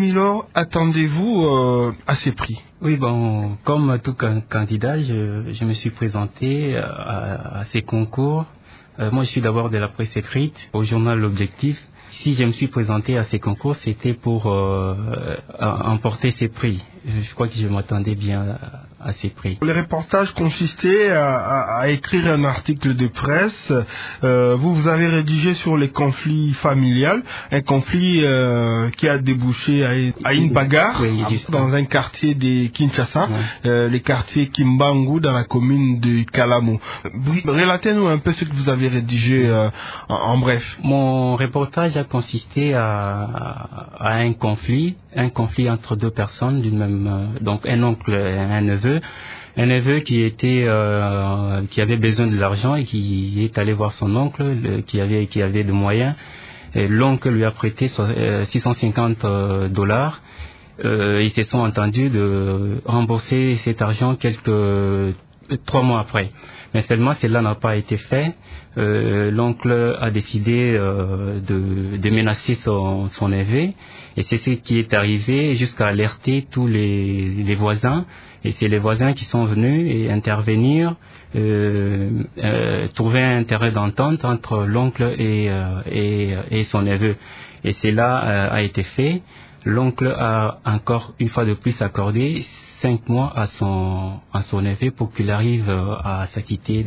Milor, attendez-vous à ces prix? Oui, bon, comme tout candidat, je me suis présenté à ces concours. Moi, je suis d'abord de la presse écrite, au journal L'Objectif. Si je me suis présenté à ces concours, c'était pour emporter ces prix. Je crois que je m'attendais bien à ces prix. Les reportages consistaient à écrire un article de presse. Vous avez rédigé sur les conflits familiaux, un conflit qui a débouché à une bagarre dans un quartier de Kinshasa, le quartier Kimbangu, dans la commune de Kalamu. Relatez-nous un peu ce que vous avez rédigé en bref. Mon reportage a consisté à un conflit entre deux personnes d'une même, donc un oncle et un neveu. Un neveu qui avait besoin de l'argent et qui est allé voir son oncle qui avait de moyens. Et l'oncle lui a prêté $650. Ils se sont entendus de rembourser cet argent 3 mois après. Mais seulement cela n'a pas été fait. L'oncle a décidé de menacer son neveu, et c'est ce qui est arrivé jusqu'à alerter tous les voisins. Et c'est les voisins qui sont venus et intervenir, trouver un terrain d'entente entre l'oncle et son neveu. Et cela a été fait. L'oncle a encore une fois de plus accordé 5 mois à son neveu pour qu'il arrive à s'acquitter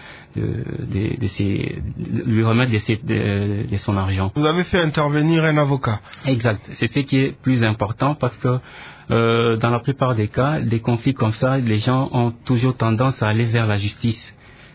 lui remettre de son argent. Vous avez fait intervenir un avocat. Exact. C'est ce qui est plus important parce que dans la plupart des cas, des conflits comme ça, les gens ont toujours tendance à aller vers la justice.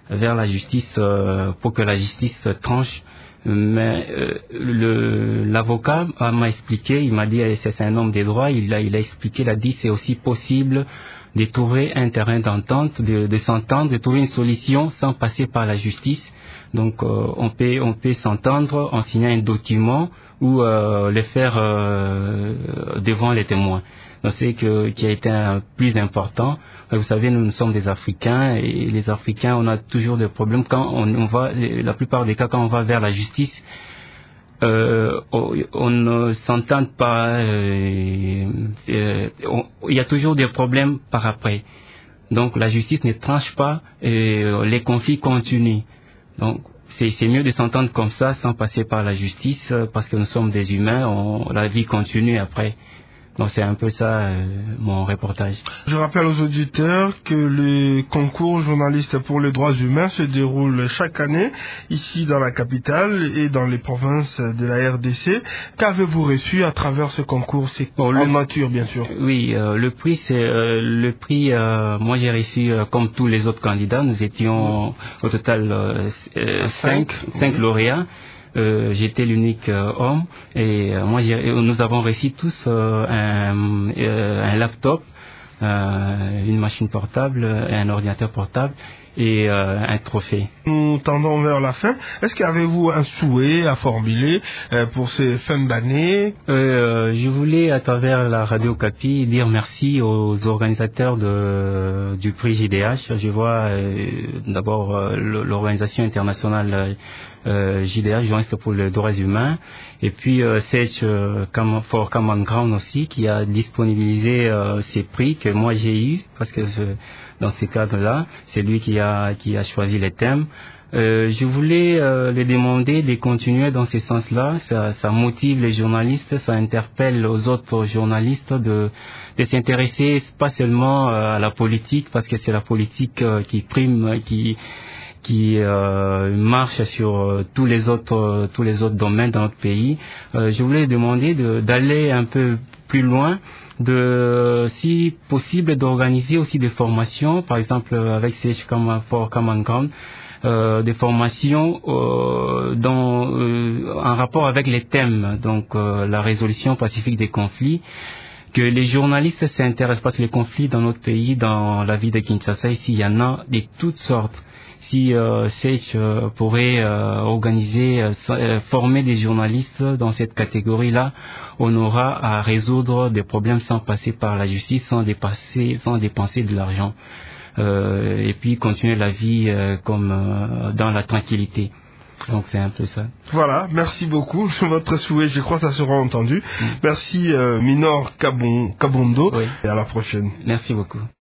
Pour que la justice tranche. Mais l'avocat m'a expliqué, il m'a dit c'est un homme des droits, il a expliqué, il a dit c'est aussi possible de trouver un terrain d'entente, de s'entendre, de trouver une solution sans passer par la justice. Donc on peut s'entendre en signant un document ou le faire devant les témoins. Donc c'est qui a été plus important. Vous savez, nous sommes des Africains et les Africains, on a toujours des problèmes quand on va, la plupart des cas, quand on va vers la justice, on ne s'entend pas. Il y a toujours des problèmes par après. Donc la justice ne tranche pas et les conflits continuent. Donc c'est mieux de s'entendre comme ça sans passer par la justice parce que nous sommes des humains, la vie continue après. Donc c'est un peu ça mon reportage. Je rappelle aux auditeurs que le concours journaliste pour les droits humains se déroule chaque année ici dans la capitale et dans les provinces de la RDC. Qu'avez-vous reçu à travers ce concours? C'est en nature, bien sûr. Oui, le prix, moi j'ai reçu comme tous les autres candidats. Nous étions au total 5 lauréats. J'étais l'unique homme et nous avons reçu tous un laptop, une machine portable, un ordinateur portable et un trophée. Nous tendons vers la fin. Est-ce qu'avez-vous un souhait à formuler pour ces fins d'année? Je voulais, à travers la Radio Kapi, dire merci aux organisateurs du prix JDH. Je vois d'abord l'organisation internationale JDH, Journaliste pour les droits humains, et puis Search for Common Ground aussi, qui a disponibilisé ces prix que moi j'ai eu, parce que dans ces cadres-là, c'est lui qui a choisi les thèmes. Je voulais les demander de continuer dans ce sens-là. Ça motive les journalistes, ça interpelle aux autres journalistes de s'intéresser pas seulement à la politique, parce que c'est la politique qui prime, qui marche sur tous les autres domaines dans notre pays. Je voulais demander d'aller un peu plus loin, si possible d'organiser aussi des formations, par exemple avec CH for Common Ground, des formations en rapport avec les thèmes, donc la résolution pacifique des conflits, que les journalistes s'intéressent, parce que les conflits dans notre pays, dans la ville de Kinshasa, ici, il y en a de toutes sortes. Si Sage pourrait former des journalistes dans cette catégorie-là, on aura à résoudre des problèmes sans passer par la justice, sans dépenser de l'argent. Et puis continuer la vie comme dans la tranquillité. Donc c'est un peu ça. Voilà, merci beaucoup. Votre souhait, je crois que ça sera entendu. Merci Minor Kabondo, et à la prochaine. Merci beaucoup.